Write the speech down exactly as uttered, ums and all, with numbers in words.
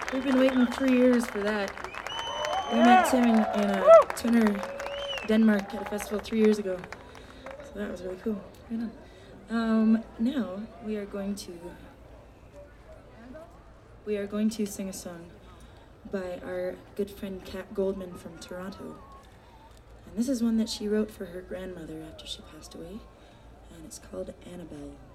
We've been waiting three years for that. We met Tim in, in uh, Tønder, Denmark at a festival three years ago. So that was really cool. Right on. Um, now we are going to we are going to sing a song by our good friend Kat Goldman from Toronto. And this is one that she wrote for her grandmother after she passed away, and it's called Annabelle.